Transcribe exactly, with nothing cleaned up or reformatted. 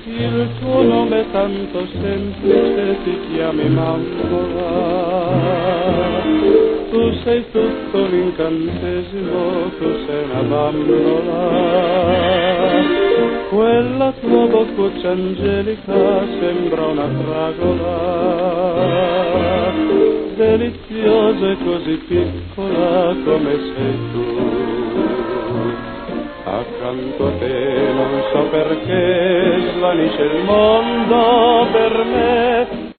il tuo nome è tanto semplice, ti chiami Bambola. Tu sei tutto l'incantesimo, tu sei una bambola. Quella tua boccuccia angelica sembra una fragola, deliziosa e così piccola come sei tu. Accanto a te non so perché svanisce il mondo per me,